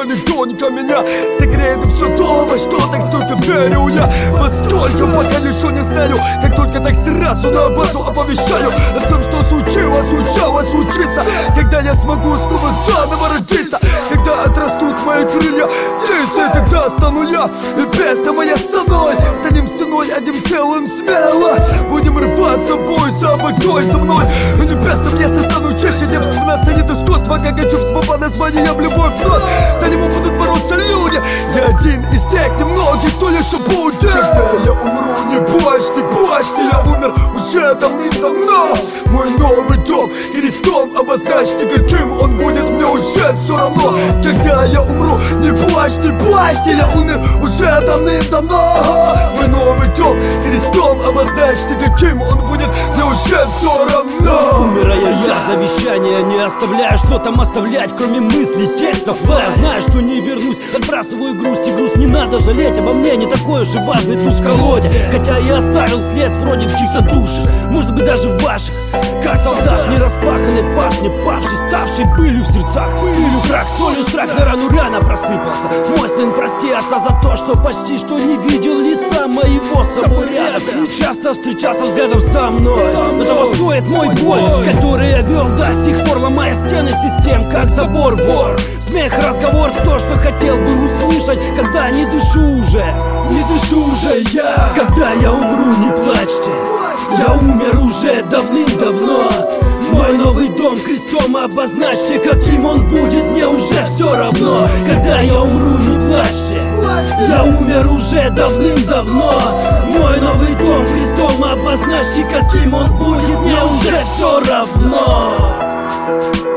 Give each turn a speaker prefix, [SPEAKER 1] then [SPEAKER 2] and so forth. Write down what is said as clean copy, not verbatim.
[SPEAKER 1] что никто меня согреет и все то, во что так столько верю я. Вот столько, пока еще не знаю. Как только так сразу на базу оповещаю о том, что случится. Когда я смогу снова заново родиться, когда отрастут мои крылья птицы, тогда стану я и песня моя страной. Станем стеной одним целым смело. Будем рваться, бой за бой со мной. На небесном я стану чаще девственно. Ценит искусство, как хочу по названиям любовь вновь. За него будут бороться люди. Я один из тех немногих, кто еще будет. Когда я умру, не плачьте, я умер уже давным-давно. Мой новый дом крестом обозначьте, каким он будет, мне уже все равно. Когда я умру, не плачьте, я умер уже давным-давно. Мой новый дом крестом обозначьте, каким он будет, мне уже все равно.
[SPEAKER 2] Умирая я, завещание не оставляю, что там оставлять, кроме мыслей, текстов. Я знаю, что не вернусь, отбрасываю грусть, и грусть не надо жалеть обо мне, не такой уж и важный туз в колоде. Хотя я оставил след вроде в чьих-то душах, может быть даже в ваших. Как солдат в нераспаханной пашне, павший, ставший пылью в сердцах. Пылью крах, солью страх на рану рано просыпался. Мой сын, прости отца за то, что почти что не видел лица моего с собой рядом. И часто встречался взглядом со мной, но того стоит мой боль, который я вел до сих пор, ломая стены систем, как забор вор. Смех, разговор, то, что хотел бы услышать, когда не дышу уже я. Когда я умру, не плачьте, я умер уже давным-давно. Мой новый дом крестом обозначьте, каким он будет, мне уже все равно. Когда я умру, не плачьте, я умер уже давным-давно. Мой новый дом крестом обозначьте, каким он будет, мне уже все равно.